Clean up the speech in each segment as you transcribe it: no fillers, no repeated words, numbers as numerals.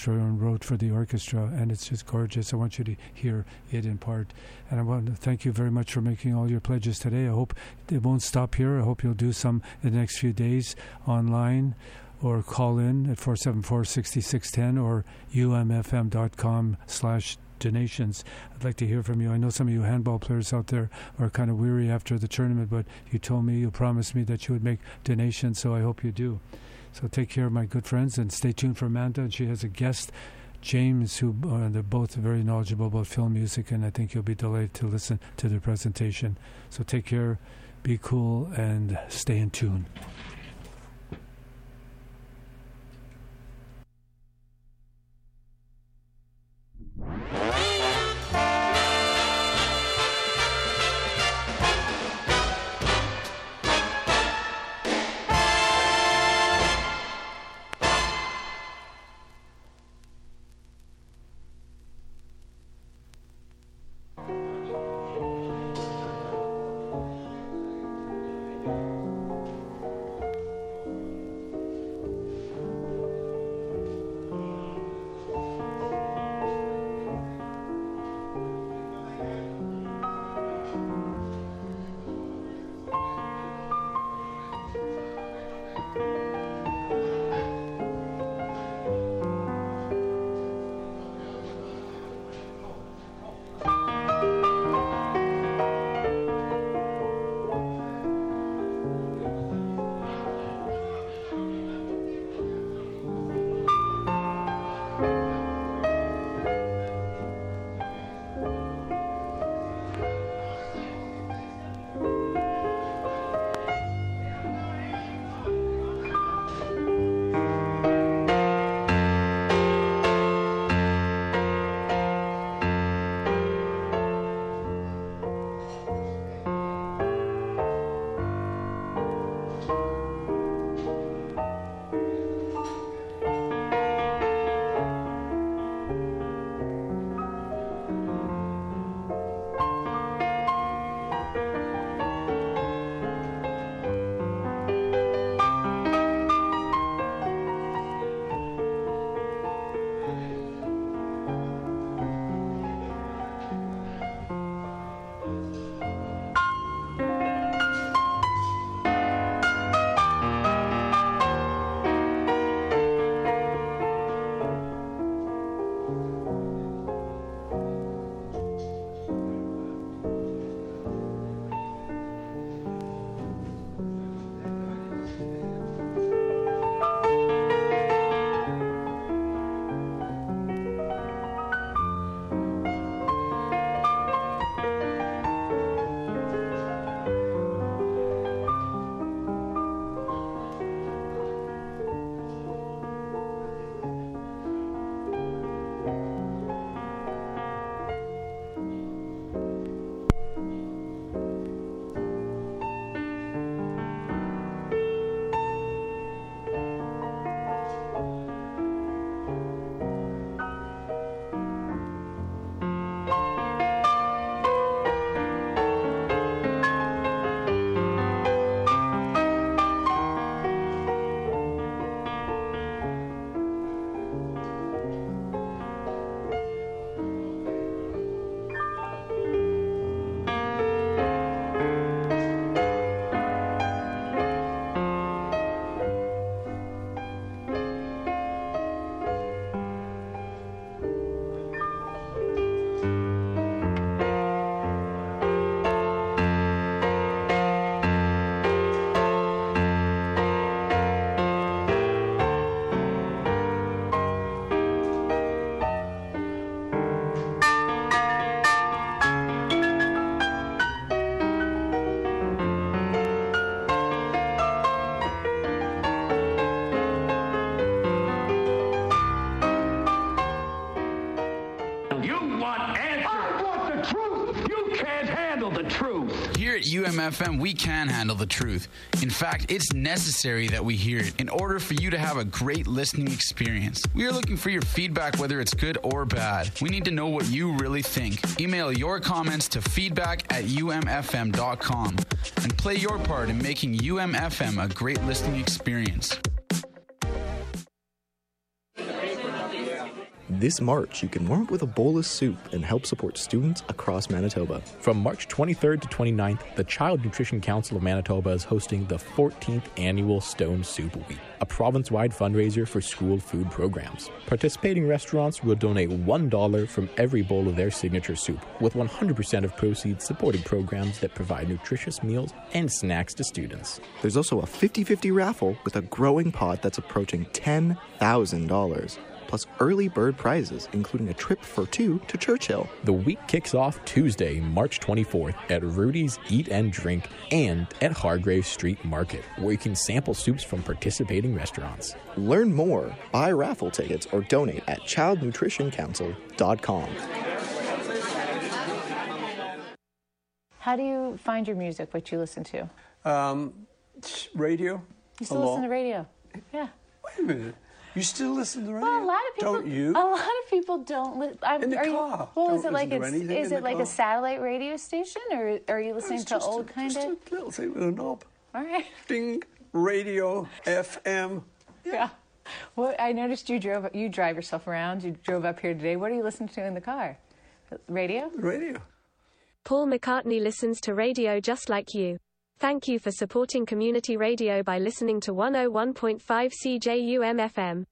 orchestra and wrote for the orchestra, and it's just gorgeous. I want you to hear it in part. And I want to thank you very much for making all your pledges today. I hope it won't stop here. I hope you'll do some in the next few days online, or call in at 474-6610 or umfm.com/donations. I'd like to hear from you. I know some of you handball players out there are kind of weary after the tournament, but you promised me that you would make donations, so I hope you do. So take care, my good friends, and stay tuned for Amanda. And she has a guest, James, who they're both very knowledgeable about film music, and I think you'll be delighted to listen to their presentation. So take care, be cool, and stay in tune. Here at UMFM, we can handle the truth. In fact, it's necessary that we hear it in order for you to have a great listening experience. We are looking for your feedback, whether it's good or bad. We need to know what you really think. Email your comments to feedback@umfm.com and play your part in making UMFM a great listening experience. This March, you can warm up with a bowl of soup and help support students across Manitoba. From March 23rd to 29th, the Child Nutrition Council of Manitoba is hosting the 14th Annual Stone Soup Week, a province-wide fundraiser for school food programs. Participating restaurants will donate $1 from every bowl of their signature soup, with 100% of proceeds supporting programs that provide nutritious meals and snacks to students. There's also a 50-50 raffle with a growing pot that's approaching $10,000. Plus early bird prizes, including a trip for two to Churchill. The week kicks off Tuesday, March 24th at Rudy's Eat and Drink and at Hargrave Street Market, where you can sample soups from participating restaurants. Learn more, buy raffle tickets, or donate at childnutritioncouncil.com. How do you find your music, what you listen to? Radio. You still listen to radio? Yeah. Wait a minute. You still listen to radio? Well, a lot of people. Don't you? A lot of people don't listen. In the car. Is it like a satellite radio station, or are you listening to old kind of? Just a little thing with a knob. All right. Ding. Radio. FM. Yeah. Well, I noticed you drive yourself around. You drove up here today. What are you listening to in the car? Radio? Radio. Paul McCartney listens to radio just like you. Thank you for supporting community radio by listening to 101.5 CJUM FM.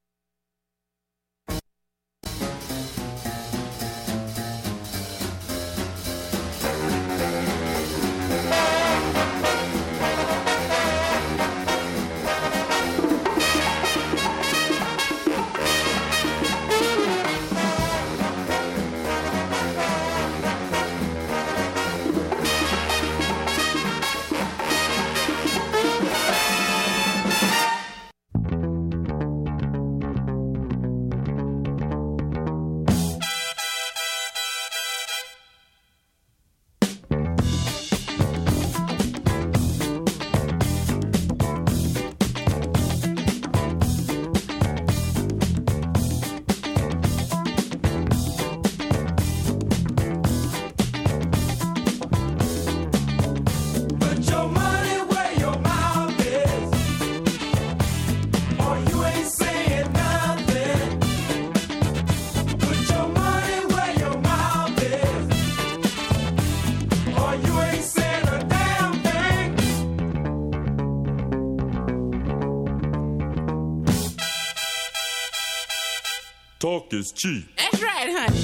Talk is cheap. That's right, honey.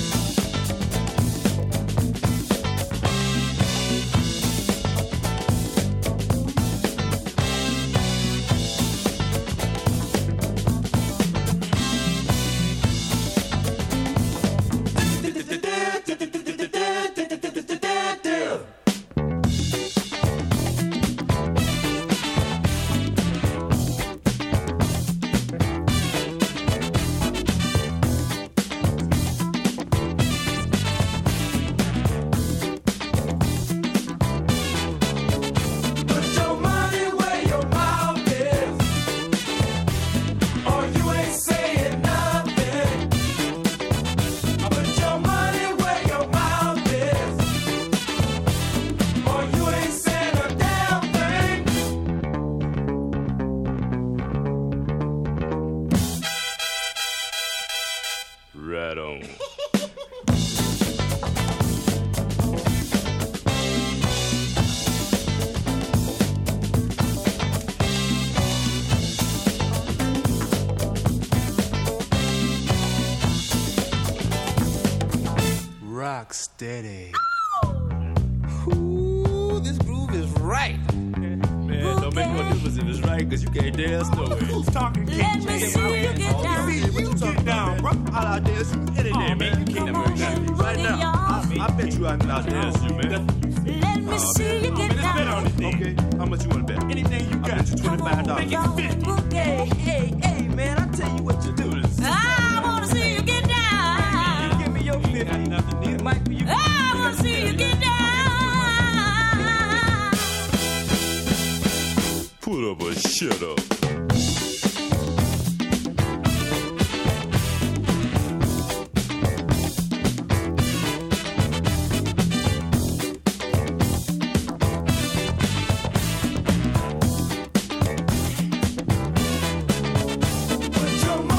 Right on. Rock steady. Ooh, this groove is right. Man, don't make no difference if it's right, because you can't dance no way. Who's talking? Let me see you get down. You get down, bro. I'll dance you any day, man. You can't never right now. I bet you I'm not Dance you, man. Let me see you get Let's bet down. on it then. Okay, how much you want to bet? Anything you got. I bet you $25. Make it 50. Hey, man, I tell you what you do. I wanna see you get down. You give me your 50. It might be you. I wanna see you get down. Put up or shut up. Put your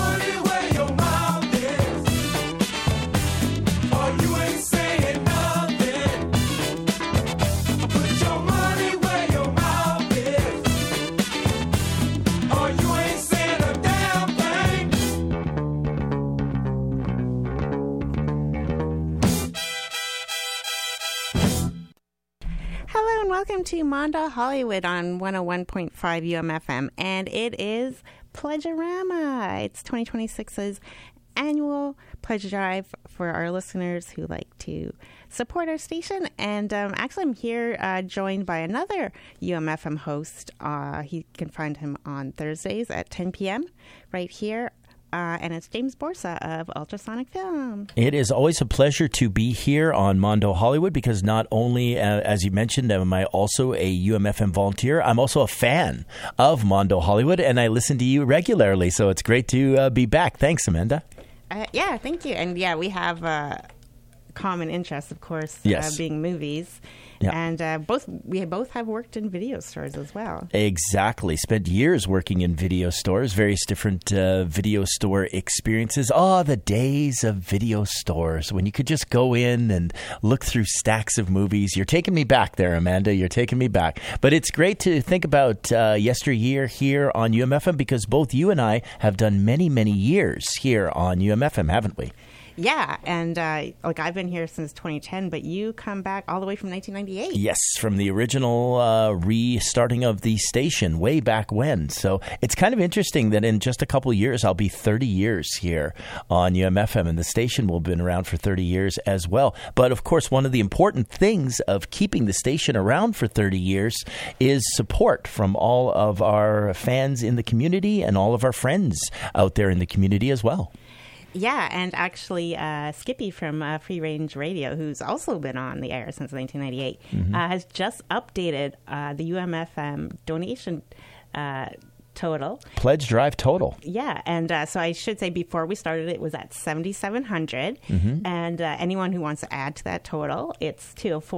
welcome to Mondo Hollywood on 101.5 UMFM, and it is Pledgerama. It's 2026's annual pledge drive for our listeners who like to support our station. And actually, I'm here joined by another UMFM host. You can find him on Thursdays at 10 p.m. right here. And it's James Borsa of Ultrasonic Film. It is always a pleasure to be here on Mondo Hollywood because not only, as you mentioned, am I also a UMFM volunteer, I'm also a fan of Mondo Hollywood, and I listen to you regularly, so it's great to be back. Thanks, Amanda. Yeah, thank you. And yeah, we have common interests, of course, yes. Being movies. Yeah. And we both have worked in video stores as well. Exactly. Spent years working in video stores, various different video store experiences. Oh, the days of video stores when you could just go in and look through stacks of movies. You're taking me back there, Amanda. You're taking me back. But it's great to think about yesteryear here on UMFM because both you and I have done many, many years here on UMFM, haven't we? Yeah, and I've been here since 2010, but you come back all the way from 1998. Yes, from the original restarting of the station way back when. So it's kind of interesting that in just a couple of years, I'll be 30 years here on UMFM, and the station will have been around for 30 years as well. But of course, one of the important things of keeping the station around for 30 years is support from all of our fans in the community and all of our friends out there in the community as well. Yeah, and actually Skippy from Free Range Radio, who's also been on the air since 1998, has just updated the UMFM donation total. Pledge drive total. Yeah, and so I should say before we started, it was at $7,700. And anyone who wants to add to that total, it's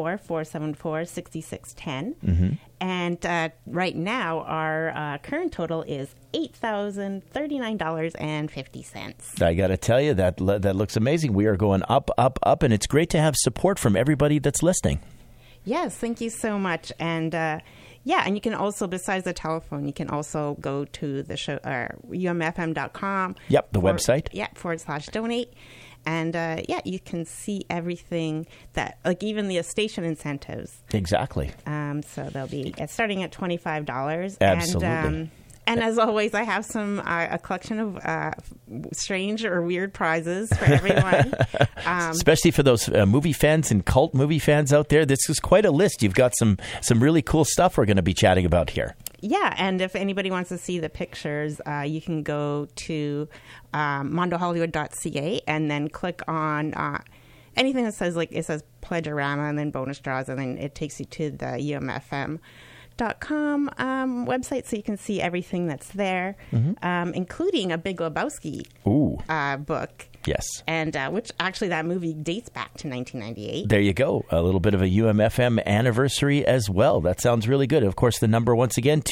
204-474-6610. And right now, our current total is $8,039.50. I got to tell you, that looks amazing. We are going up, up, up, and it's great to have support from everybody that's listening. Yes, thank you so much. And yeah, and you can also, besides the telephone, you can also go to the show, umfm.com. Yep, the website. Yeah, /donate. And yeah, you can see everything that, like even the station incentives. Exactly. So they'll be starting at $25. Absolutely. And as always, I have a collection of strange or weird prizes for everyone. Especially for those movie fans and cult movie fans out there. This is quite a list. You've got some really cool stuff we're going to be chatting about here. Yeah, and if anybody wants to see the pictures, you can go to mondohollywood.ca and then click on anything that says, it says Pledgerama and then bonus draws, and then it takes you to the UMFM.com website, so you can see everything that's there, including a Big Lebowski book. Yes. And which actually that movie dates back to 1998. There you go. A little bit of a UMFM anniversary as well. That sounds really good. Of course, the number once again,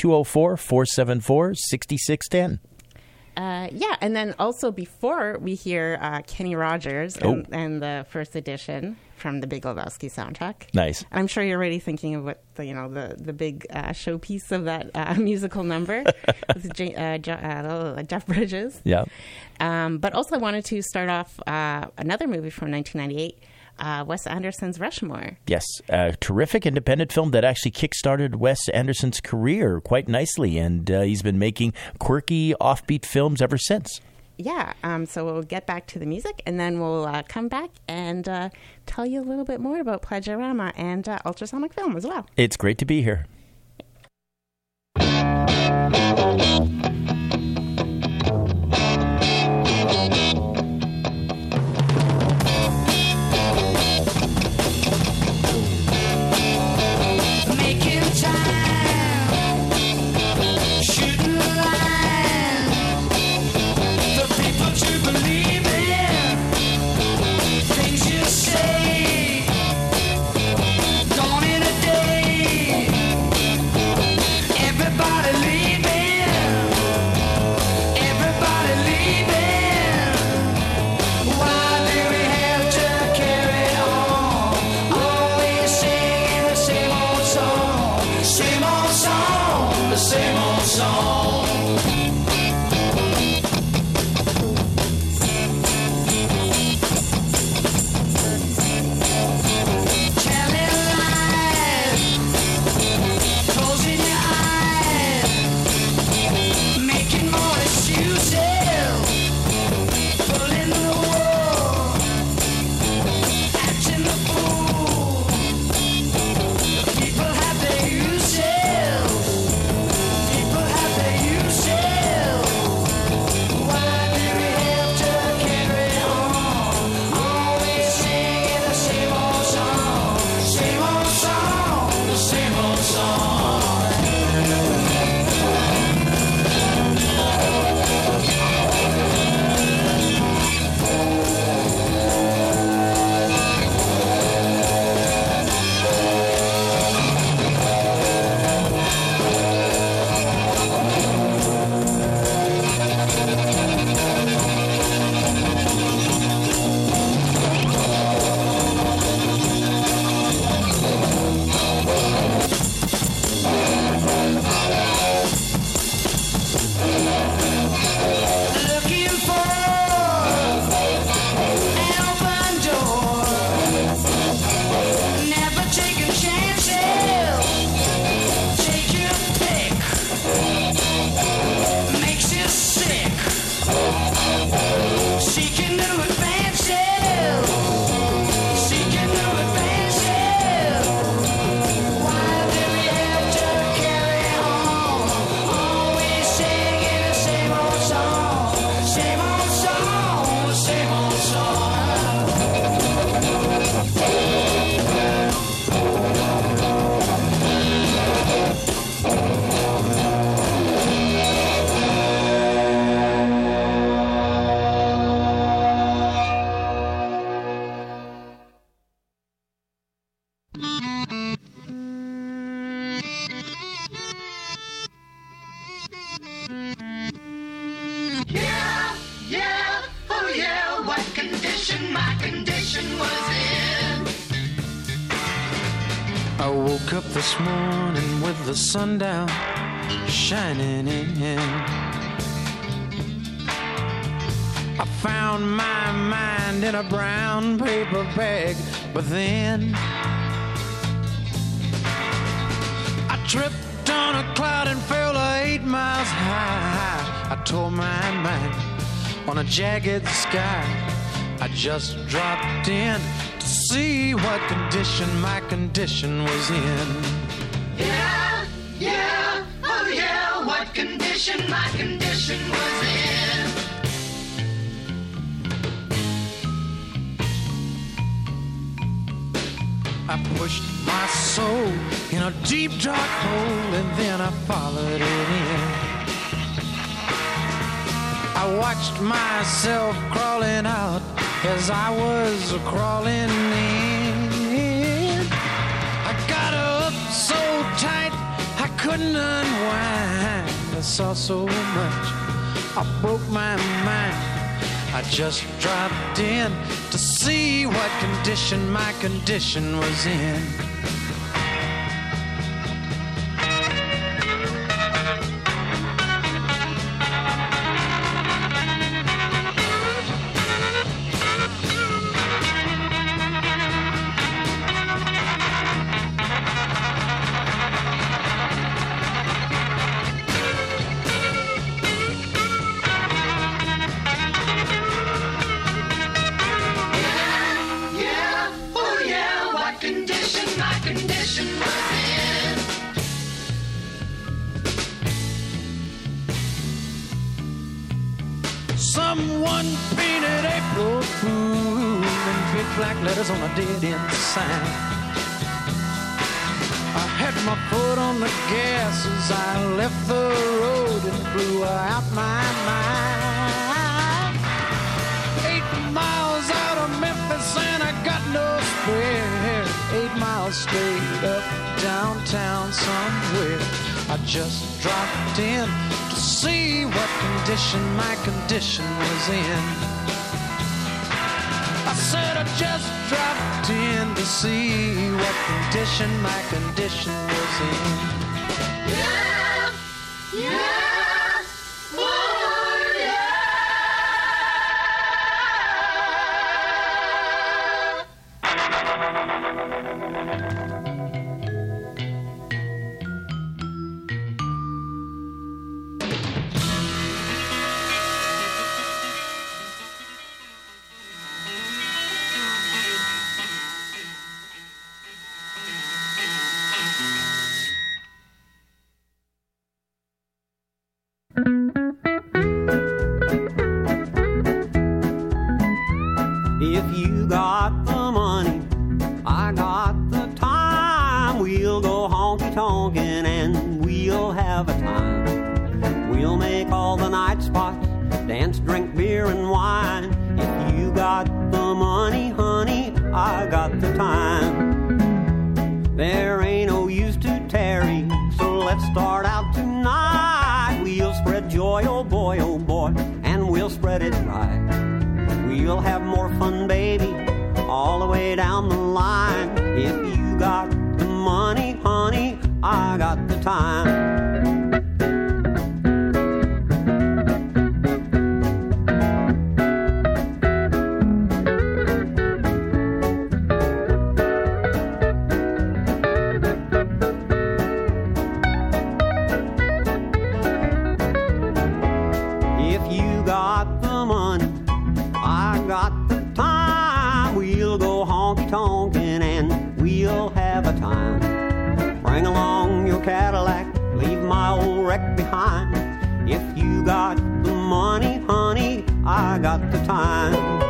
204-474-6610. Yeah, and then also before we hear Kenny Rogers and the first edition from the Big Lebowski soundtrack. Nice. I'm sure you're already thinking of what the big showpiece of that musical number with Jeff Bridges. Yeah. But also I wanted to start off another movie from 1998. Wes Anderson's Rushmore. Yes, a terrific independent film that actually kickstarted Wes Anderson's career quite nicely, and he's been making quirky, offbeat films ever since. Yeah, so we'll get back to the music, and then we'll come back and tell you a little bit more about Pledgerama and Ultrasonic Film as well. It's great to be here. Everybody leaving. I woke up this morning with the sun down, shining in. I found my mind in a brown paper bag, but then I tripped on a cloud and fell 8 miles high. I tore my mind on a jagged sky. I just dropped in to see what condition my condition was in. Yeah, yeah, oh yeah, what condition my condition was in. I pushed my soul in a deep dark hole and then I followed it in. I watched myself crawling out as I was crawling in. I got up so tight I couldn't unwind. I saw so much, I broke my mind. I just dropped in to see what condition my condition was in. Someone painted April Fool in big black letters on a dead-end sign. I had my foot on the gas as I left the road and blew out my mind. 8 miles out of Memphis and I got no spare. 8 miles straight up downtown somewhere. I just dropped in to see what condition my condition was in. I said I just dropped in to see what condition my condition was in. Yeah, yeah, oh yeah. If you got the money, I got the time. We'll go honky-tonkin' and we'll have a time. We'll make all the night spots, dance, drink beer and wine. If you got the money, honey, I got the time. There ain't no use to tarry, so let's start out tonight. We'll spread joy, oh boy, and we'll spread it right. We'll have more fun, baby, all the way down the line. If you got the money, honey, I got the time. If you got the money, I got the time. We'll go honky-tonkin' and we'll have a time. Bring along your Cadillac, leave my old wreck behind. If you got the money, honey, I got the time.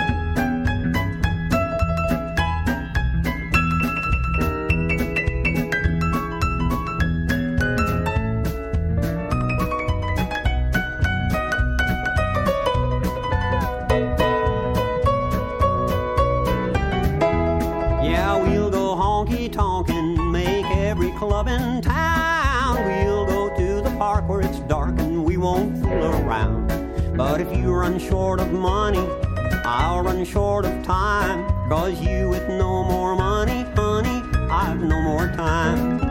Honky-tonkin', make every club in town. We'll go to the park where it's dark and we won't fool around. But if you run short of money, I'll run short of time. 'Cause you with no more money, honey, I've no more time.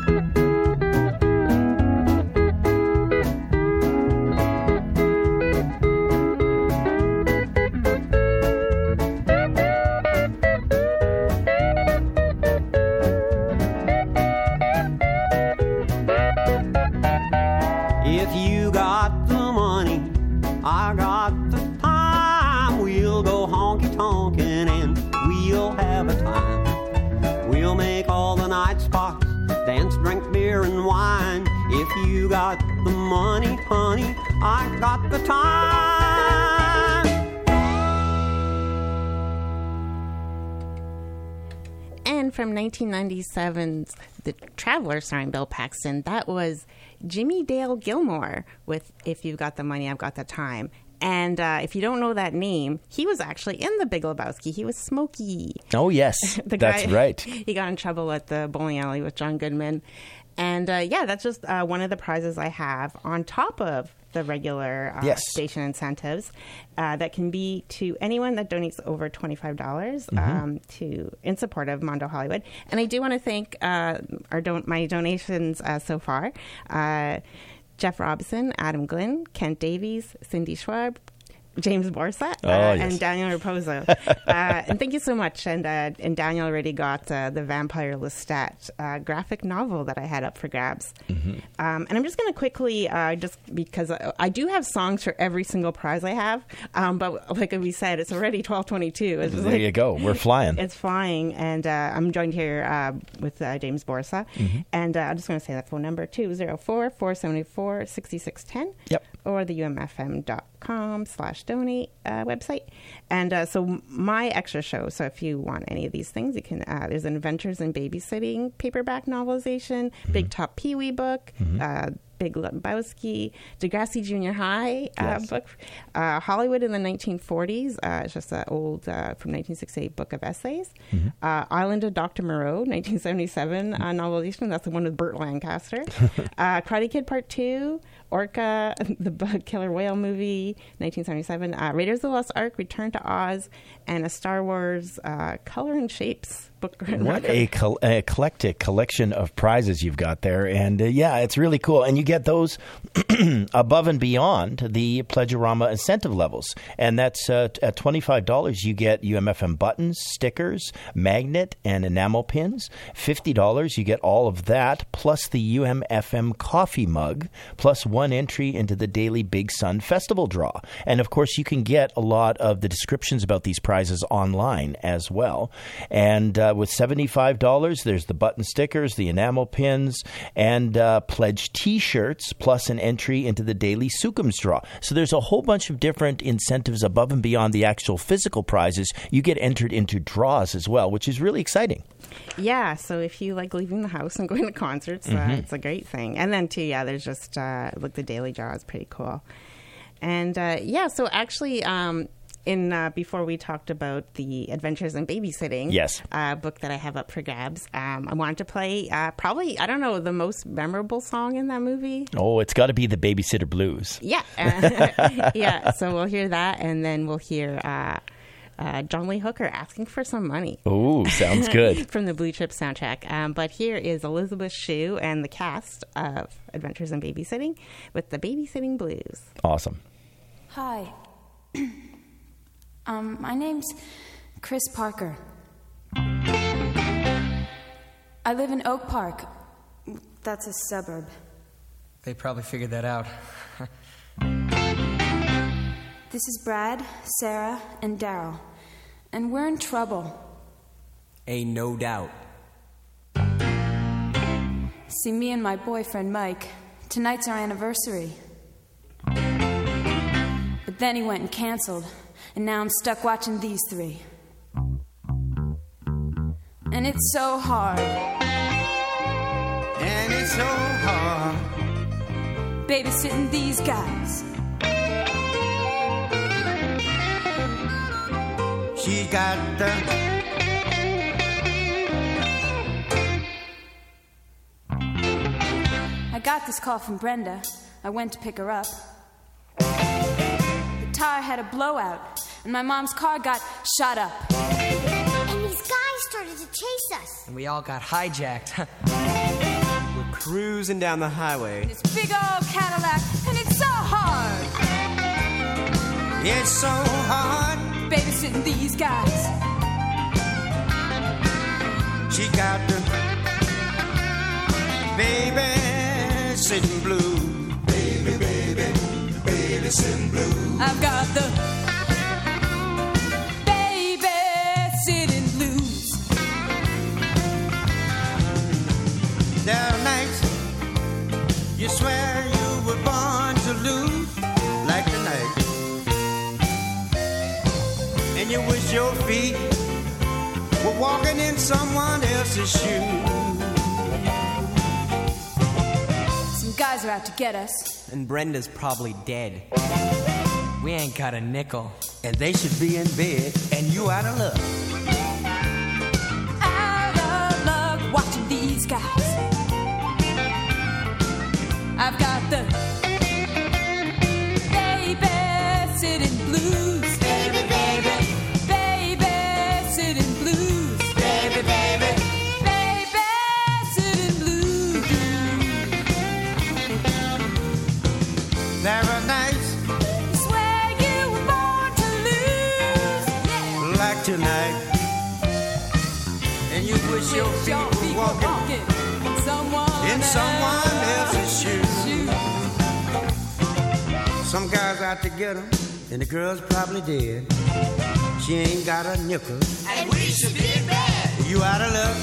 If you got the money, I got the time. We'll go honky-tonkin' and we'll have a time. We'll make all the night spots, dance, drink beer and wine. If you got the money, honey, I got the time. And from 1997's The Traveler starring Bill Paxton, that was Jimmy Dale Gilmore with If You've Got the Money, I've Got the Time. And if you don't know that name, he was actually in The Big Lebowski. He was Smokey. Oh, yes. That's right. He got in trouble at the bowling alley with John Goodman. And that's just one of the prizes I have on top of the regular station incentives that can be to anyone that donates over $25 in support of Mondo Hollywood. And I do want to thank my donations so far. Jeff Robson, Adam Glynn, Kent Davies, Cindy Schwab, James Borsa, and Daniel Raposo. And thank you so much. And Daniel already got the Vampire Lestat graphic novel that I had up for grabs. And I'm just going to quickly, just because I do have songs for every single prize I have, but like we said, it's already 12:22. There you go. We're flying. It's flying. And I'm joined here with James Borsa. And I'm just going to say that phone number, 204-474-6610. Yep. Or the umfm.com/donate website. And so my extra show, so if you want any of these things, you can, there's an Adventures in Babysitting paperback novelization, Big Top Pee-wee book, Big Lebowski, Degrassi Junior High book, Hollywood in the 1940s. It's just an old, from 1968 book of essays. Island of Dr. Moreau, 1977 novelization. That's the one with Burt Lancaster. Karate Kid Part 2, Orca, the Killer Whale movie, 1977. Raiders of the Lost Ark, Return to Oz, and a Star Wars Color and Shapes book. What a eclectic collection of prizes you've got there. And it's really cool. And you get those above and beyond the Pledgeorama incentive levels. And that's at $25, you get UMFM buttons, stickers, magnet, and enamel pins. $50, you get all of that, plus the UMFM coffee mug, plus one entry into the daily Big Sun Festival draw. And of course, you can get a lot of the descriptions about these prizes online as well. And with $75, there's the button stickers, the enamel pins, and pledge T-shirts, plus an entry into the daily Sukums draw. So there's a whole bunch of different incentives above and beyond the actual physical prizes. You get entered into draws as well, which is really exciting. Yeah, so if you like leaving the house and going to concerts, it's a great thing. And then too, there's just the daily draw is pretty cool. And so actually, before we talked about the Adventures in Babysitting book that I have up for grabs, I wanted to play probably, I don't know, the most memorable song in that movie. Oh, it's got to be the Babysitter Blues. Yeah. So we'll hear that, and then we'll hear John Lee Hooker asking for some money. Oh, sounds good. From the Blue Chip soundtrack. But here is Elizabeth Shue and the cast of Adventures in Babysitting with the Babysitting Blues. Awesome. Hi. My name's Chris Parker. I live in Oak Park. That's a suburb. They probably figured that out. This is Brad, Sarah, and Daryl. And we're in trouble. Ain't no doubt. See, me and my boyfriend, Mike, tonight's our anniversary. But then he went and canceled. And now I'm stuck watching these three. And it's so hard. And it's so hard. Babysitting these guys. She got the I got this call from Brenda. I went to pick her up. The tire had a blowout, and my mom's car got shot up. And these guys started to chase us. And we all got hijacked. We're cruising down the highway. This big old Cadillac, and it's so hard. It's so hard babysitting these guys. She got the babysitting blues. Babysitting blues. I've got the babysitting blues. There are nights you swear you were born to lose, like tonight. And you wish your feet were walking in someone else's shoes. Some guys are out to get us. And Brenda's probably dead. We ain't got a nickel. And they should be in bed, and you out of luck. Out of luck watching these guys. I've got the babysitting blues. Baby, baby. Babysitting blues. Baby, baby. Babysitting blues. There are nights Swear you were born to lose. Yeah. like tonight, and you wish your feet were walking in someone else's shoes. Some guys out to get 'em, and the girl's probably dead. She ain't got a nickel, And we should be in bed. you out of luck.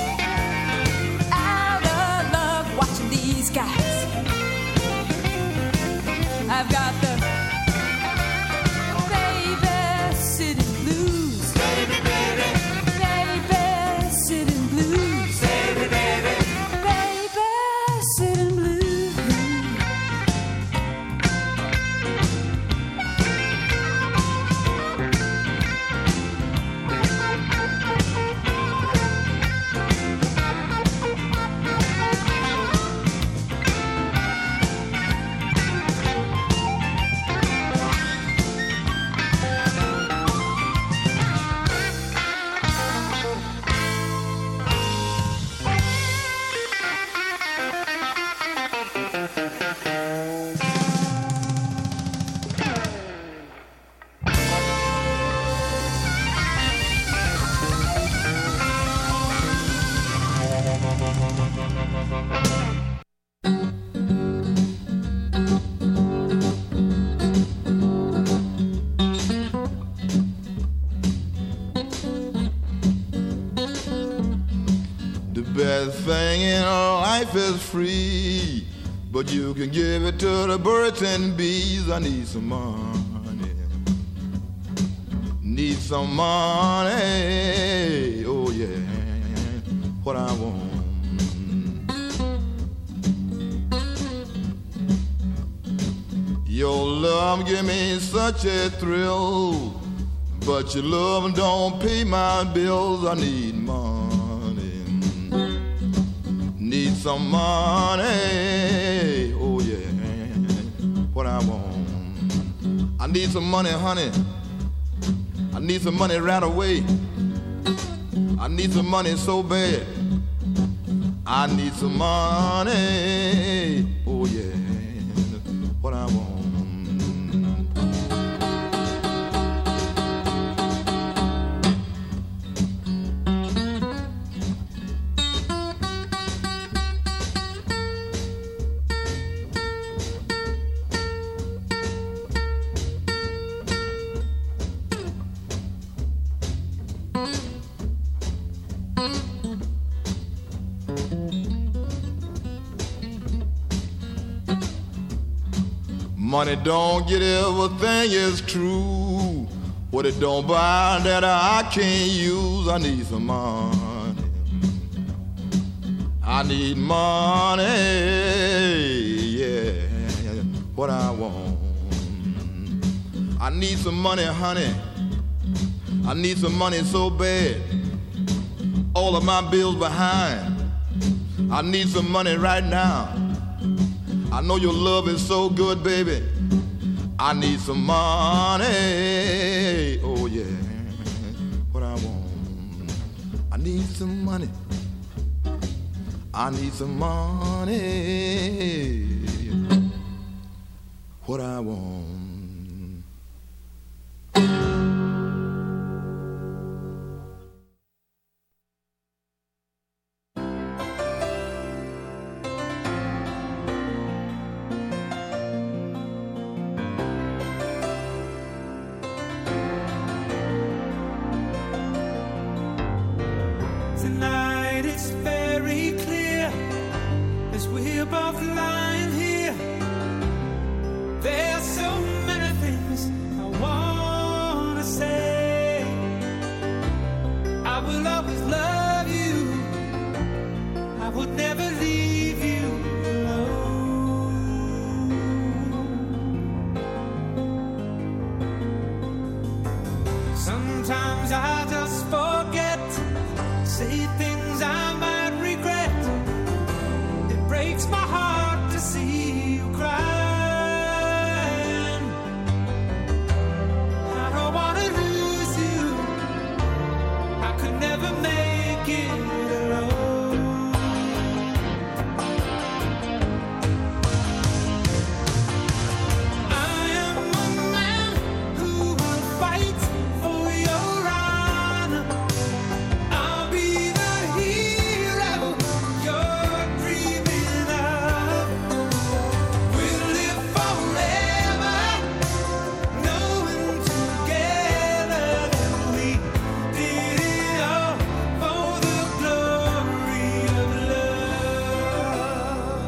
Out of luck watching these guys. I've got the babysitting blues. Baby, baby. Babysitting blues. Baby, baby. Babysitting blues. The best thing in life is free, but you can give it to the birds and bees. I need some money. Need some money. Oh yeah, what I want. Your love give me such a thrill, but your love don't pay my bills. I need money. Need some money. Oh yeah, what I want. I need some money, honey. I need some money right away. I need some money so bad. I need some money. Oh yeah, what I want. Money don't get everything is true. What it don't buy that I can't use. I need some money. I need money. Yeah, what I want. I need some money, honey. I need some money so bad. All of my bills behind. I need some money right now. I know your love is so good, baby. I need some money. Oh yeah, what I want. need some money. I need some money. What I want. Tonight it's very clear as we're both lying here. There's so many things I want to say. I will always love you. I would never leave you alone. Sometimes I just forget. Say things I might regret. It breaks my heart to see you crying. I don't want to lose you. I could never make it alone. I am a man who will fight for your honor. I'll be the hero you're dreaming of. We'll live forever, knowing together that we did it all for the glory of love.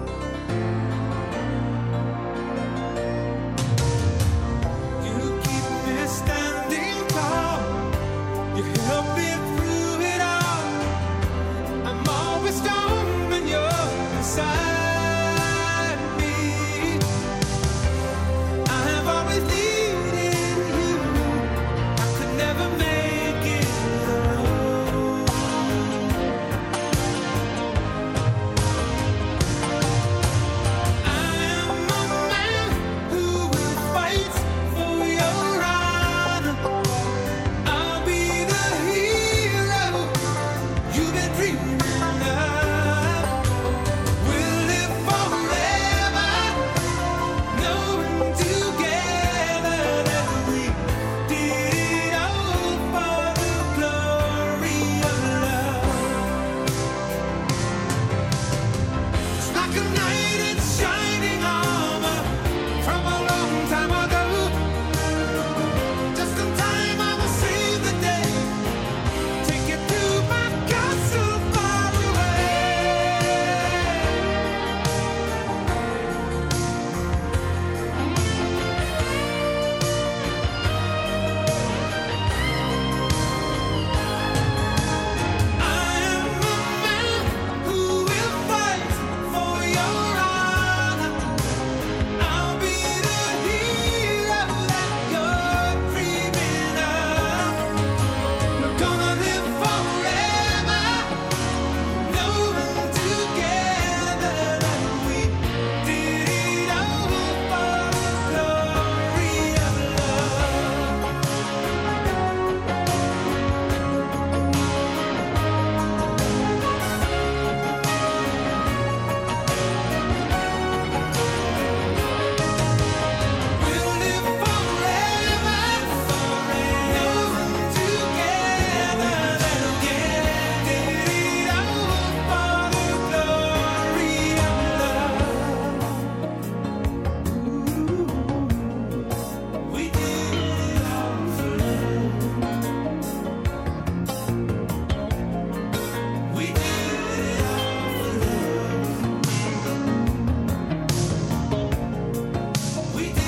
You keep me standing tall. You help me through it all. I'm always strong when you're beside me. I have always needed you. I could never make it alone. I am a man who will fight for your honor. I'll be the hero you've been dreaming of. We'll live forever, knowing together that we did it all for the glory of love. It's like a knight in shining armor from a long time ago. Just in time, I will save the day. Take you to my castle far away. I am a man who will fight for your honor. I'll be the hero that you're dreaming of. We're gonna live forever, knowing together that we did it all for the glory of love. We'll live forever, knowing together that we did it all for the glory of love. We did it all for love. We did it all for love. We did it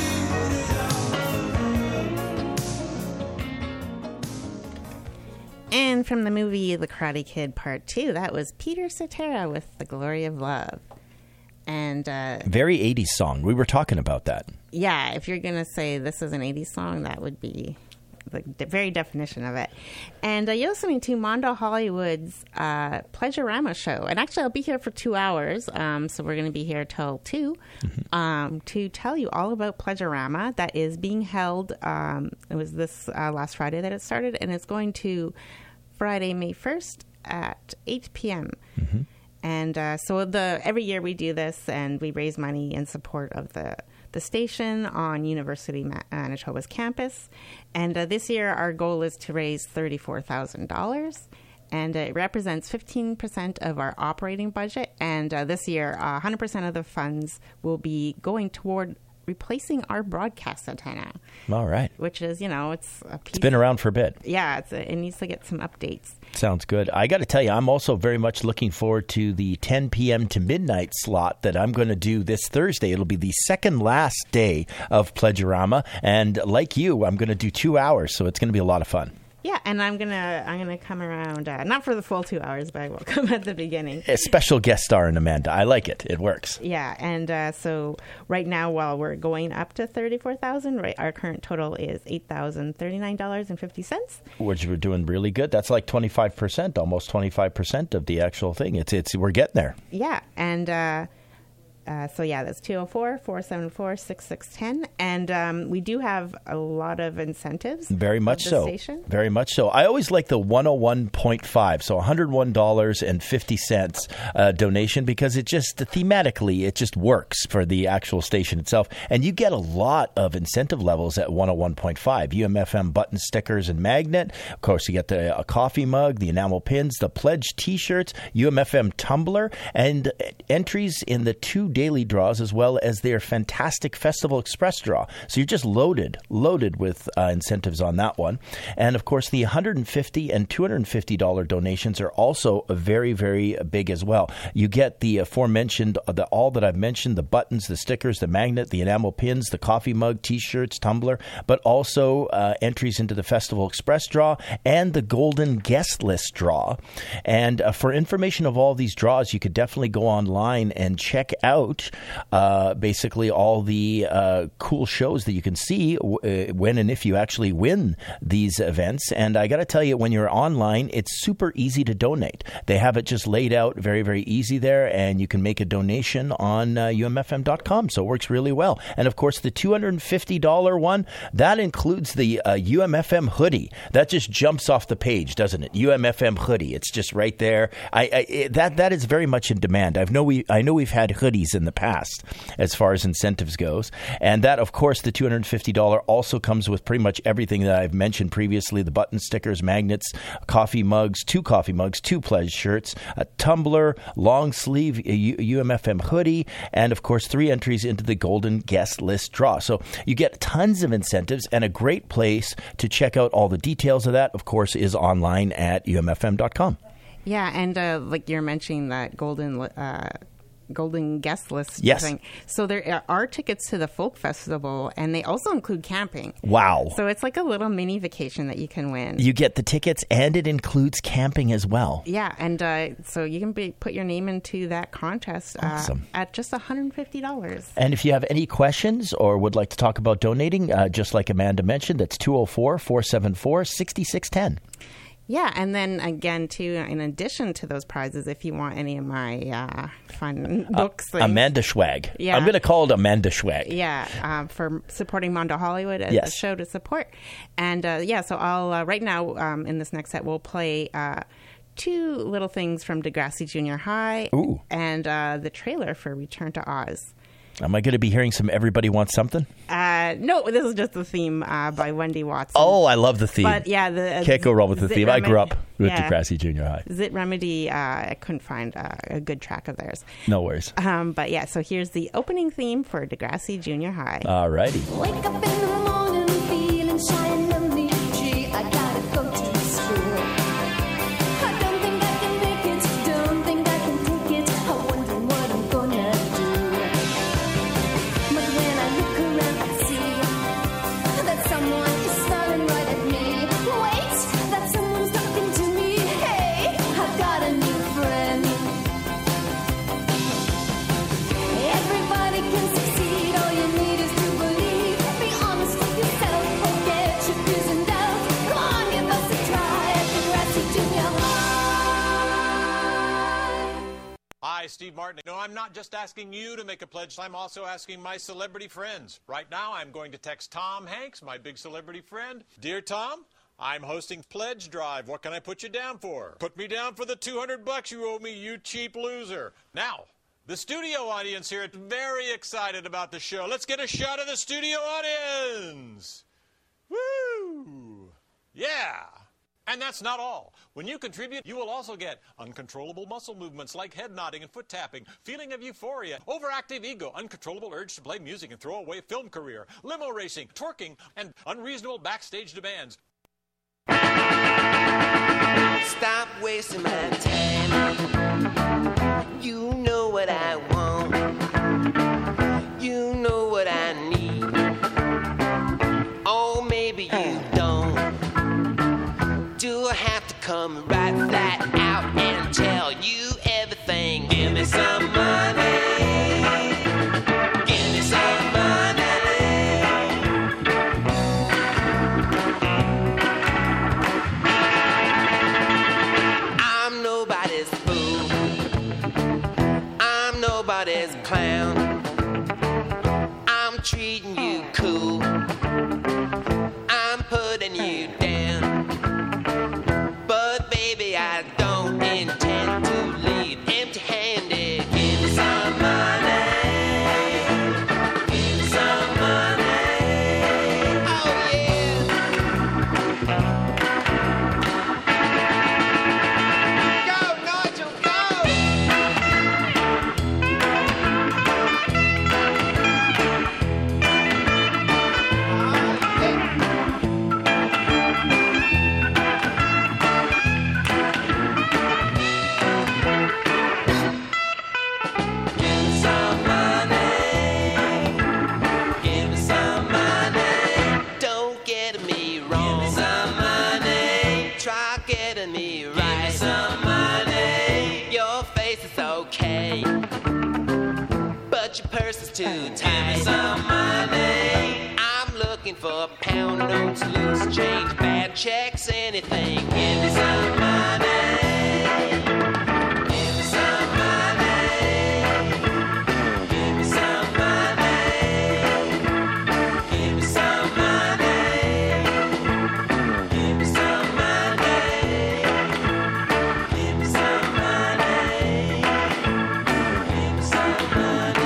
And from the movie The Karate Kid Part 2, that was Peter Cetera with The Glory of Love. And Very 80s song. We were talking about that. yeah, if you're going to say this is an 80s song, that would be the very definition of it. And you're listening to Mondo Hollywood's Pleasurama show. And actually, I'll be here for 2 hours. So we're going to be here till 2 to tell you all about Pleasurama that is being held. It was this last Friday that it started, and it's going to Friday, May 1st at 8 p.m. And so every year we do this, and we raise money in support of the station on University Manitoba's campus. And this year our goal is to raise $34,000. And it represents 15% of our operating budget. And this year, 100% of the funds will be going toward replacing our broadcast antenna. All right. Which is, it's a piece. It's been around for a bit. Yeah, it needs to get some updates. Sounds good. I got to tell you, I'm also very much looking forward to the 10 p.m. to midnight slot that I'm going to do this Thursday. It'll be the second last day of Pledgerama. And like you, I'm going to do 2 hours, so it's going to be a lot of fun. Yeah, and I'm gonna come around, not for the full 2 hours, but I will come at the beginning. A special guest star in Amanda. I like it. It works. Yeah, and so right now, while we're going up to $34,000, right, our current total is $8,039.50. Which we're doing really good. That's like 25%, almost 25% of the actual thing. We're getting there. Yeah, and. So, that's 204-474-6610. And we do have a lot of incentives. Very much so. Station. Very much so. I always like the 101.5, so $101.50 donation, because it just, thematically, it just works for the actual station itself. And you get a lot of incentive levels at 101.5. UMFM button stickers and magnet. Of course, you get a coffee mug, the enamel pins, the pledge T-shirts, UMFM tumbler, and entries in the 2 daily draws, as well as their fantastic Festival Express draw. So you're just loaded with incentives on that one. And of course, the $150 and $250 donations are also very, very big as well. You get the aforementioned, all that I've mentioned, the buttons, the stickers, the magnet, the enamel pins, the coffee mug, T-shirts, tumbler, but also entries into the Festival Express draw and the Golden Guest List draw. And for information of all these draws, you could definitely go online and check out basically all the cool shows that you can see when and if you actually win these events. And I got to tell you, when you're online, it's super easy to donate. They have it just laid out very, very easy there, and you can make a donation on umfm.com. So it works really well. And of course, the $250 one, that includes the UMFM hoodie. That just jumps off the page, doesn't it? UMFM hoodie. It's just right there. That is very much in demand. I know we've had hoodies in the past as far as incentives goes. And that, of course, the $250 also comes with pretty much everything that I've mentioned previously: the button stickers, magnets, coffee mugs, 2 pledge shirts, a tumbler, long sleeve UMFM hoodie, and of course 3 entries into the Golden Guest List draw. So you get tons of incentives, and a great place to check out all the details of that, of course, is online at umfm.com. Yeah, and like you're mentioning that Golden Guest List thing. So there are tickets to the Folk Festival, and they also include camping. Wow. So it's like a little mini vacation that you can win. You get the tickets, and it includes camping as well. Yeah, and so you can put your name into that contest at just $150. And if you have any questions or would like to talk about donating, just like Amanda mentioned, that's 204-474-6610. Yeah, and then again, too, in addition to those prizes, if you want any of my fun books. Amanda Schwag. Yeah. I'm going to call it Amanda Schwag. Yeah, for supporting Mondo Hollywood as a show to support. And so I'll, right now, in this next set, we'll play 2 little things from Degrassi Junior High. Ooh. And the trailer for Return to Oz. Am I going to be hearing some Everybody Wants Something? No, this is just the theme by Wendy Watson. Oh, I love the theme. But yeah, can't go wrong with the theme. I grew up with Yeah. Degrassi Junior High. Zit Remedy, I couldn't find a good track of theirs. No worries. But yeah, so here's the opening theme for Degrassi Junior High. All righty. Wake up in the morning feeling shy and uneasy. I gotta go to school. I don't think I can make it. Don't think I can take it. I'm wondering what I'm gonna do. But when I look around, I see that someone is staring right at me. Wait, that someone's talking to me. Hey, I've got a new friend. Everybody can succeed. All you need is to believe. Be honest with yourself. Forget your fears and doubts. Come on, give us a try at Degrassi Junior High. Hi, Steve Martin. No, I'm not just asking you to make a pledge. I'm also asking my celebrity friends. Right now, I'm going to text Tom Hanks, my big celebrity friend. Dear Tom, I'm hosting Pledge Drive. What can I put you down for? Put me down for the $200 you owe me, you cheap loser. Now, the studio audience here is very excited about the show. Let's get a shot of the studio audience. Woo! Yeah! And that's not all. When you contribute, you will also get uncontrollable muscle movements like head nodding and foot tapping, feeling of euphoria, overactive ego, uncontrollable urge to play music and throw away film career, limo racing, twerking, and unreasonable backstage demands. Stop wasting my time. You know what I want. You know what I need. Oh, maybe you don't. Do I have to come right flat out and tell you everything? Give me some money. Give me some money. I'm nobody's fool. I'm nobody's clown. I'm treating you cool. I'm putting you down. But baby, I don't intend to leave empty-handed. Give me some money. Give me some money. Oh yeah. Go, Nigel, go. Your purse is too tight. Give me some money. I'm looking for pound notes, loose change, bad checks, anything. Give me some money. Give me some money. Give me some money. Give me some money. Give me some money. Give me some money. Give me some money.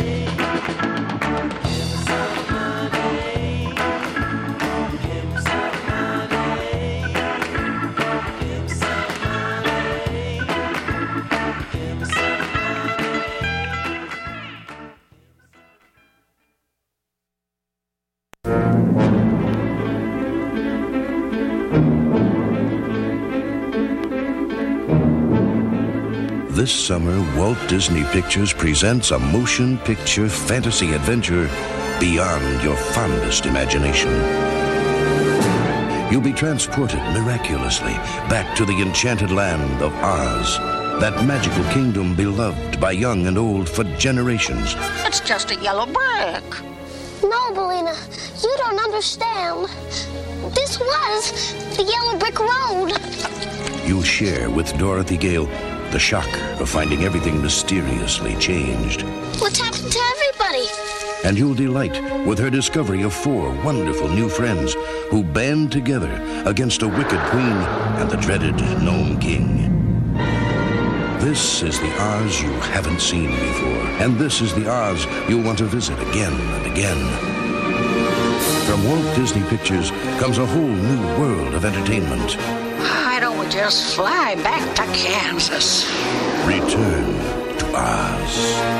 This summer, Walt Disney Pictures presents a motion picture fantasy adventure beyond your fondest imagination. You'll be transported miraculously back to the enchanted land of Oz, that magical kingdom beloved by young and old for generations. It's just a yellow brick. No, Bellina, you don't understand. This was the Yellow Brick Road. You'll share with Dorothy Gale the shock of finding everything mysteriously changed. What's happened to everybody? And you'll delight with her discovery of 4 wonderful new friends who band together against a wicked queen and the dreaded Gnome King. This is the Oz you haven't seen before, and this is the Oz you'll want to visit again and again. From Walt Disney Pictures comes a whole new world of entertainment. Why don't we just fly back to Kansas? Return to Oz.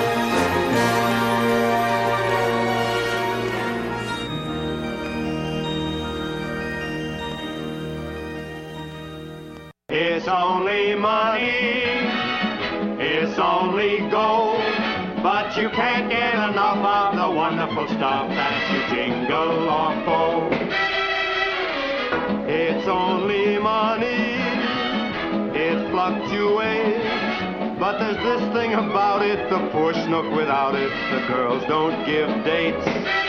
It's only money, it's only gold, but you can't get enough of the wonderful stuff that you jingle or fold. It's only money, it fluctuates, but there's this thing about it, the poor schnook without it, the girls don't give dates.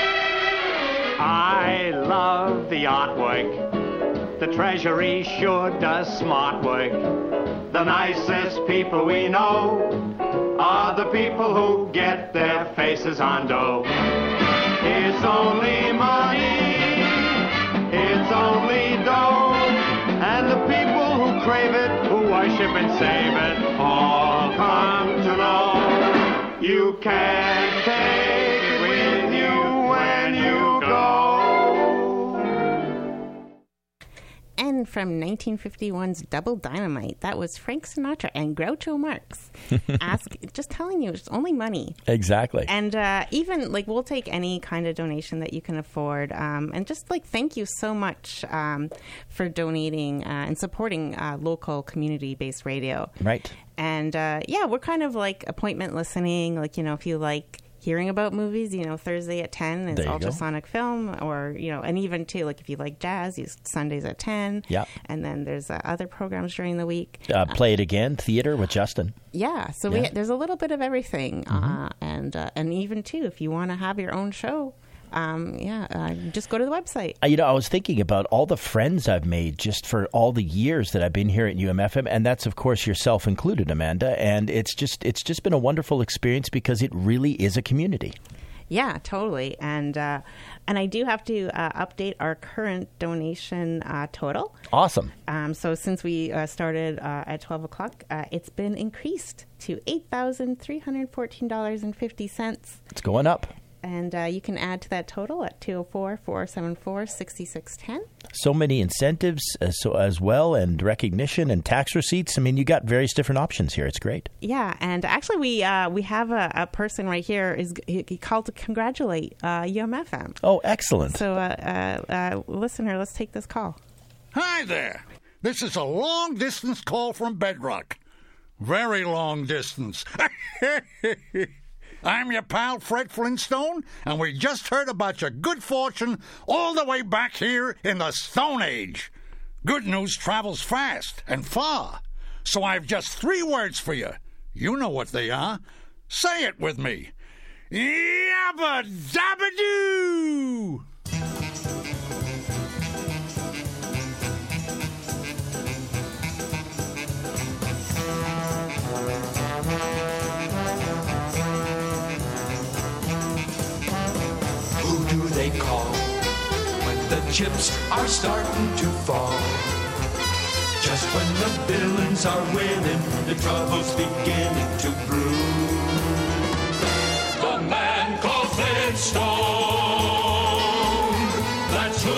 I love the artwork. The Treasury sure does smart work. The nicest people we know are the people who get their faces on dough. It's only money, it's only dough, crave it, who worship and save it, all come to know you can't take it with you when you go. And from 1951's Double Dynamite, that was Frank Sinatra and Groucho Marx. Just telling you, it's only money. Exactly. And even, like, we'll take any kind of donation that you can afford. And just, like, thank you so much for donating and supporting local community-based radio. Right. And, yeah, we're kind of like appointment listening. Like, you know, if you like hearing about movies, you know, Thursday at 10 is Ultrasonic Film, or, you know, and even too, like if you like jazz, Sundays at 10. Yeah. And then there's other programs during the week. Play It Again, theater with Justin. Yeah. So there's a little bit of everything. And even too, if you want to have your own show, just go to the website. You know, I was thinking about all the friends I've made just for all the years that I've been here at UMFM, and that's, of course, yourself included, Amanda. And it's just been a wonderful experience because it really is a community. Yeah, totally. And I do have to update our current donation total. Awesome. So since we started at 12 o'clock, it's been increased to $8,314.50. It's going up. And you can add to that total at 204-474-6610. So many incentives as well, and recognition and tax receipts. I mean, you got various different options here. It's great. Yeah, and actually we have a person right here. He called to congratulate UMFM. Oh, excellent. So, listener, let's take this call. Hi there. This is a long-distance call from Bedrock. Very long distance. I'm your pal, Fred Flintstone, and we just heard about your good fortune all the way back here in the Stone Age. Good news travels fast and far, so I've just 3 words for you. You know what they are. Say it with me. Yabba dabba doo! They call when the chips are starting to fall. Just when the villains are winning, the trouble's beginning to brew. The man called Flintstone, that's who.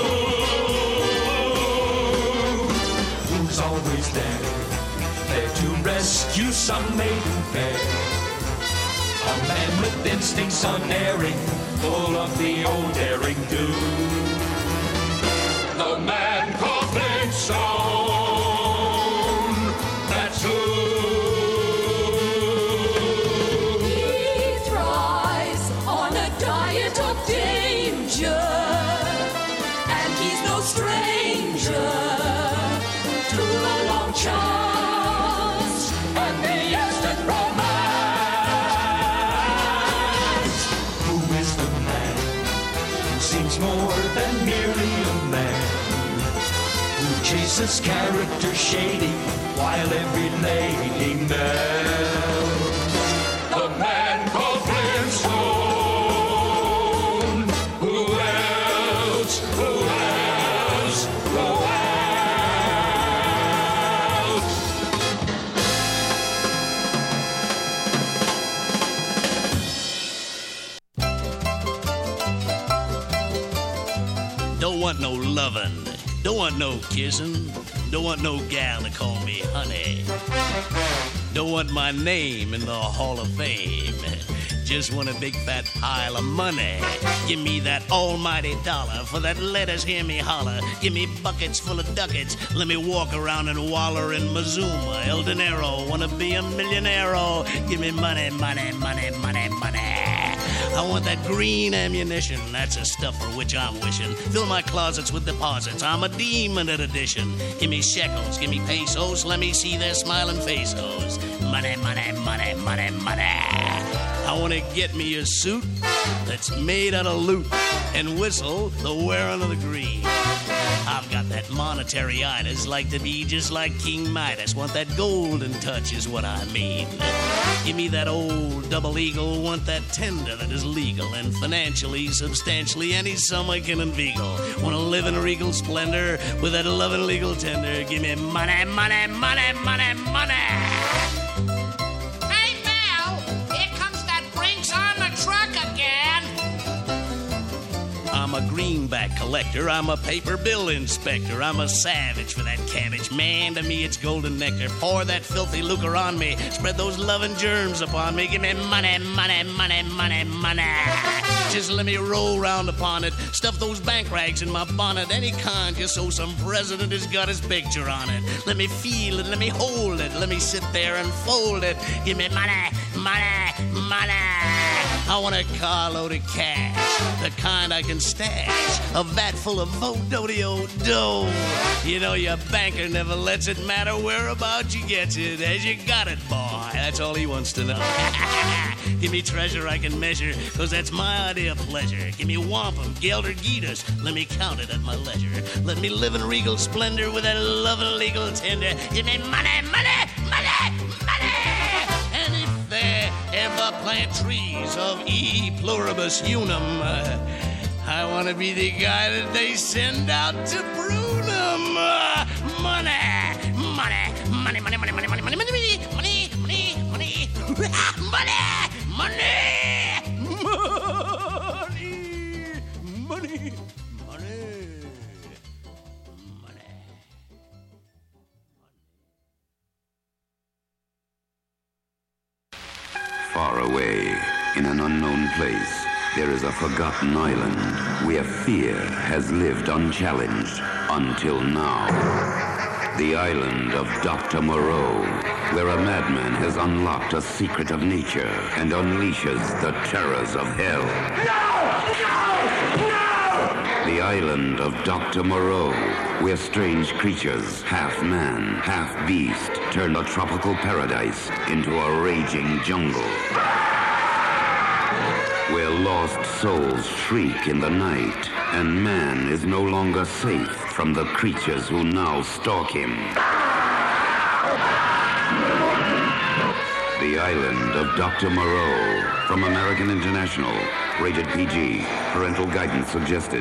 Who's always there to rescue some maiden fair. A man with instincts unerring, full of the old daring do. The man called Flintstone, that's who. He thrives on a diet of danger, and he's no stranger to a long chance and the instant romance. Seems more than merely a man who chases character shady while every lady melts. The man called Flintstone. Who else? Who else? Who else? Don't want no lovin', don't want no kissin', don't want no gal to call me honey. Don't want my name in the Hall of Fame. Just want a big fat pile of money. Give me that almighty dollar for that let us hear me holler. Give me buckets full of ducats. Let me walk around and waller in Mazuma, El Dinero. Wanna be a millionaire? Give me money, money, money, money, money. I want that green ammunition. That's the stuff for which I'm wishing. Fill my closets with deposits. I'm a demon at addition. Give me shekels, give me pesos. Let me see their smiling faces. Money, money, money, money, money. I want to get me a suit that's made out of loot and whistle the wearing of the green. I've got that monetary-itis, like to be just like King Midas. Want that golden touch is what I mean. Give me that old double eagle, want that tender that is legal and financially, substantially, any sum I can inveigle. Want to live in regal splendor with that loving legal tender. Give me money, money, money, money, money. Hey, Mel, here comes that Brinks on the truck again. I'm a greenback collector, I'm a paper bill inspector, I'm a savage for that cabbage. Man, to me it's golden nectar. Pour that filthy lucre on me, spread those loving germs upon me. Give me money, money, money, money, money. Just let me roll round upon it, stuff those bank rags in my bonnet, any kind, just so some president has got his picture on it. Let me feel it, let me hold it, let me sit there and fold it. Give me money, money, money. I want a carload of cash, the kind I can stash, a vat full of dough. You know your banker never lets it matter whereabouts you get it. As you got it, boy, that's all he wants to know. Give me treasure I can measure, cause that's my idea of pleasure. Give me wampum, geld or geeters, let me count it at my leisure. Let me live in regal splendor with that loving legal tender. Give me money, money, money, money. And if they ever plant trees of E pluribus unum, I want to be the guy that they send out to prune them. Money, money, money, money, money, money, money, money, money, money, money, money, money, money, money. Far away, in an unknown place, there is a forgotten island where fear has lived unchallenged until now. The island of Dr. Moreau, where a madman has unlocked a secret of nature and unleashes the terrors of hell. The island of Dr. Moreau, where strange creatures, half man, half beast, turn a tropical paradise into a raging jungle. Where lost souls shriek in the night, and man is no longer safe from the creatures who now stalk him. The Island of Dr. Moreau, from American International, rated PG, parental guidance suggested.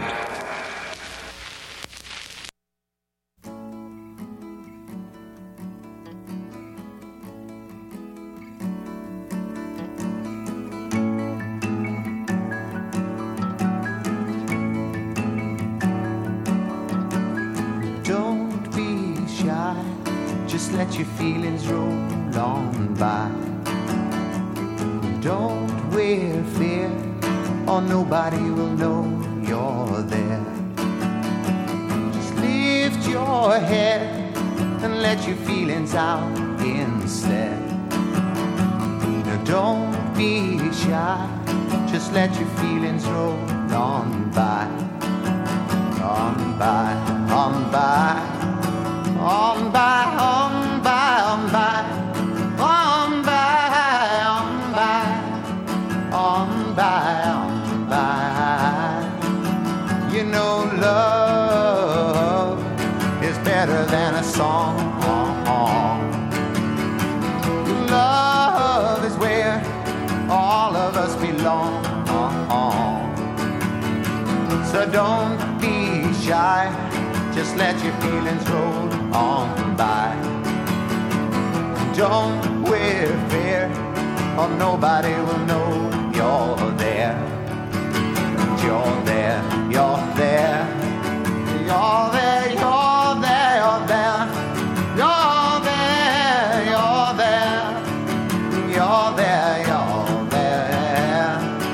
Just let your feelings roll on by. Don't wear fear, or nobody will know you're there. Just lift your head and let your feelings out instead. Now don't be shy, just let your feelings roll on by. On by, on by. On by, on by, on by, on by, on by, on by, on by. You know love is better than a song. Love is where all of us belong. So don't be shy, just let your feelings roll on by. Don't wear fear, or nobody will know you're there. You're there, you're there, you're there, you're there, you're there, you're there, you're there, you're there, you're there.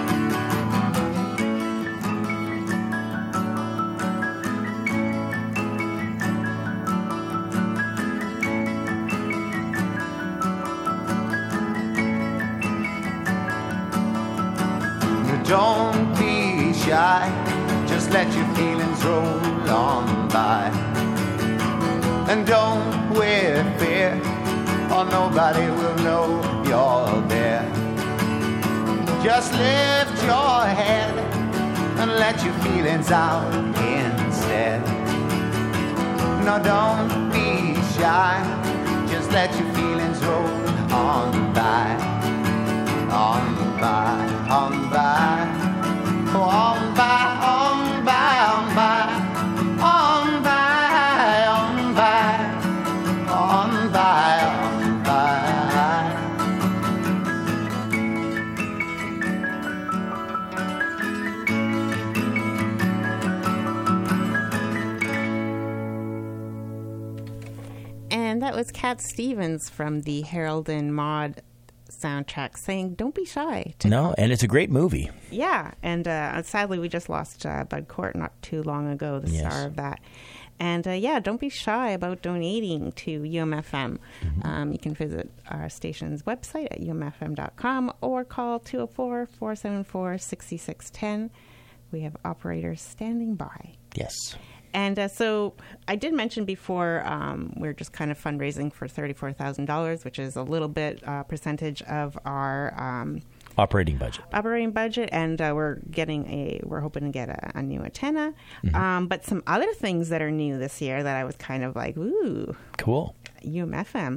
Don't be shy, just let your feelings roll on by. And don't wear fear, or nobody will know you're there. Just lift your head and let your feelings out instead. No, don't be shy. Just let your feelings roll on by. On by, on by. Oh, on by, on by, on by. On by, on by. On by, on by. And that was Cat Stevens from the Harold and Maude soundtrack saying, don't be shy. No, and it's a great movie. Yeah, and sadly we just lost Bud Cort not too long ago, the star of that. And yeah, don't be shy about donating to UMFM. You can visit our station's website at umfm.com or call 204-474-6610. We have operators standing by. Yes. And so I did mention before we're just kind of fundraising for $34,000, which is a little bit percentage of our operating budget. And we're hoping to get a new antenna. But some other things that are new this year that I was kind of like, ooh, cool. UMFM.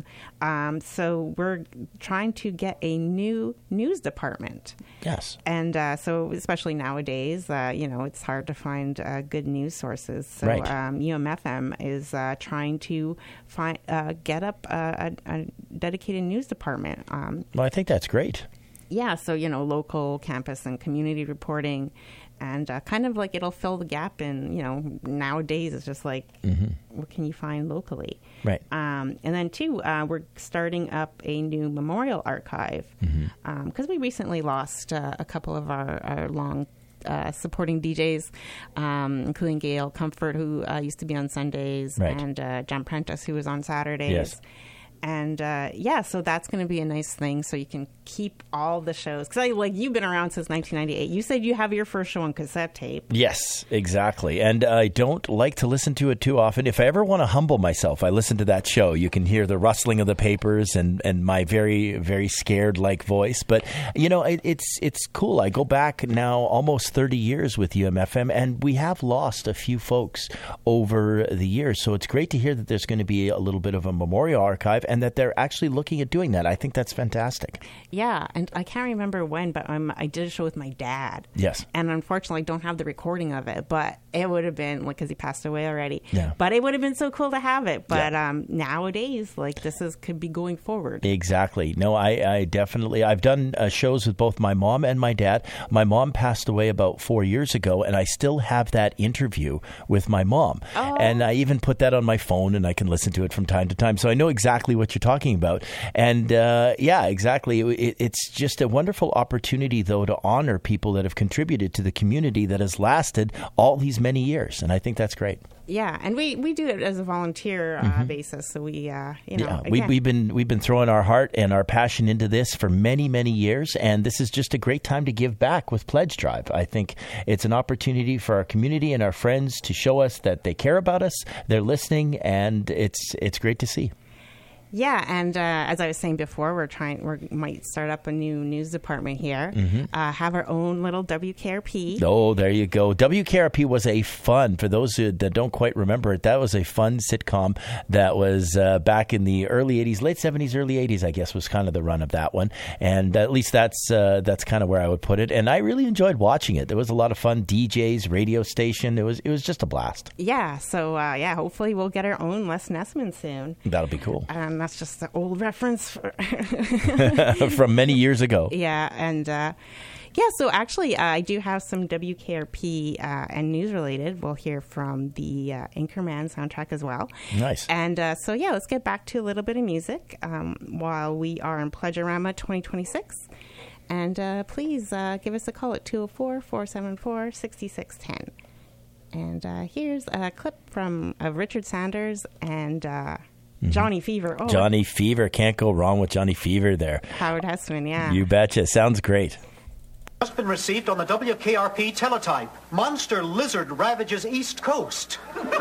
So we're trying to get a new news department. Yes. And so especially nowadays, it's hard to find good news sources. So right. UMFM is trying to get up a dedicated news department. Well, I think that's great. Yeah, so, local campus and community reporting, and kind of like it'll fill the gap in, nowadays it's just like, what can you find locally? Right. And then, too, we're starting up a new memorial archive because we recently lost a couple of our long supporting DJs, including Gail Comfort, who used to be on Sundays, right. and John Prentice, who was on Saturdays. Yes. And so that's going to be a nice thing. So you can keep all the shows. Because you've been around since 1998. You said you have your first show on cassette tape. Yes, exactly. And I don't like to listen to it too often. If I ever want to humble myself, I listen to that show. You can hear the rustling of the papers and my very, very scared voice. But it's cool. I go back now almost 30 years with UMFM, and we have lost a few folks over the years. So it's great to hear that there's going to be a little bit of a memorial archive, and that they're actually looking at doing that. I think that's fantastic. Yeah, and I can't remember when, but I did a show with my dad. Yes. And unfortunately, I don't have the recording of it, but it would have been, because he passed away already. Yeah. But it would have been so cool to have it. But nowadays, could be going forward. Exactly. No, I definitely, I've done shows with both my mom and my dad. My mom passed away about 4 years ago, and I still have that interview with my mom. Oh. And I even put that on my phone, and I can listen to it from time to time. So I know exactly what you're talking about. And exactly. It's just a wonderful opportunity, though, to honor people that have contributed to the community that has lasted all these many years. And I think that's great. Yeah, and we do it as a volunteer basis. So we, we've been throwing our heart and our passion into this for many, many years. And this is just a great time to give back with Pledge Drive. I think it's an opportunity for our community and our friends to show us that they care about us, they're listening, and it's great to see. Yeah, and as I was saying before, we might start up a new news department here, have our own little WKRP. Oh, there you go. WKRP was for those that don't quite remember it, that was a fun sitcom that was back in the early 80s, late 70s, early 80s, I guess, was kind of the run of that one. And at least that's kind of where I would put it. And I really enjoyed watching it. There was a lot of fun DJs, radio station. It was just a blast. Yeah, so hopefully we'll get our own Les Nessman soon. That'll be cool. That's just the old reference from many years ago. Yeah, and so actually I do have some WKRP and news related. We'll hear from the Anchorman soundtrack as well. Nice. And let's get back to a little bit of music while we are in Pledgerama 2026. And please give us a call at 204-474-6610. And here's a clip from Richard Sanders and Johnny Fever. Oh, Johnny Fever. Can't go wrong with Johnny Fever there. Howard Hessman, yeah. You betcha. Sounds great. Just been received on the WKRP teletype. Monster lizard ravages East Coast.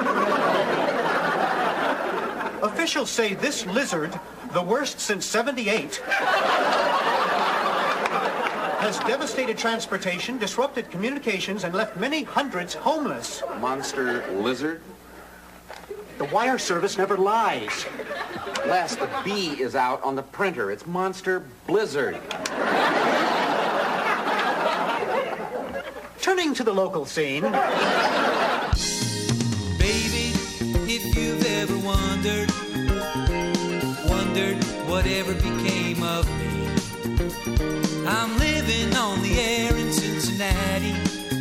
Officials say this lizard, the worst since '78, has devastated transportation, disrupted communications, and left many hundreds homeless. Monster lizard? The wire service never lies. Les, the B is out on the printer. It's Monster Blizzard. Turning to the local scene. Baby, if you've ever wondered whatever became of me, I'm living on the air in Cincinnati,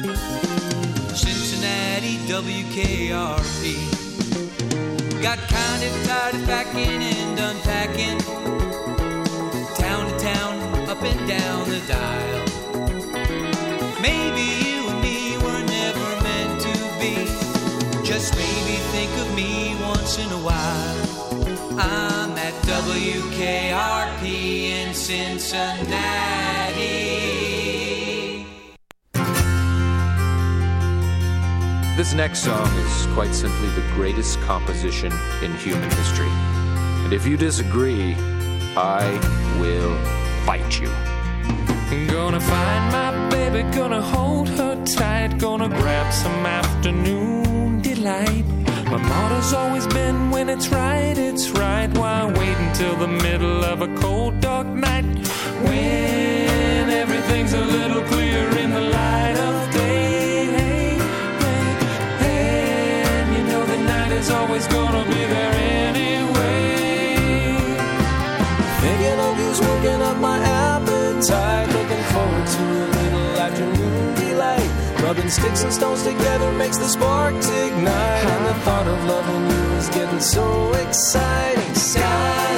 WKRP. Got kind of tired of packing and unpacking, town to town, up and down the dial. Maybe you and me were never meant to be. Just maybe think of me once in a while. I'm at WKRP in Cincinnati. This next song is quite simply the greatest composition in human history. And if you disagree, I will fight you. Gonna find my baby, gonna hold her tight, gonna grab some afternoon delight. My motto's always been when it's right, why wait until the middle of a cold dark night, when everything's a little clearer in the light of day. And you know the night is always gonna be there anyway. Thinking of you's working up my appetite, looking forward to a little afternoon delight. Rubbing sticks and stones together makes the sparks ignite, and the thought of loving you is getting so exciting. Sky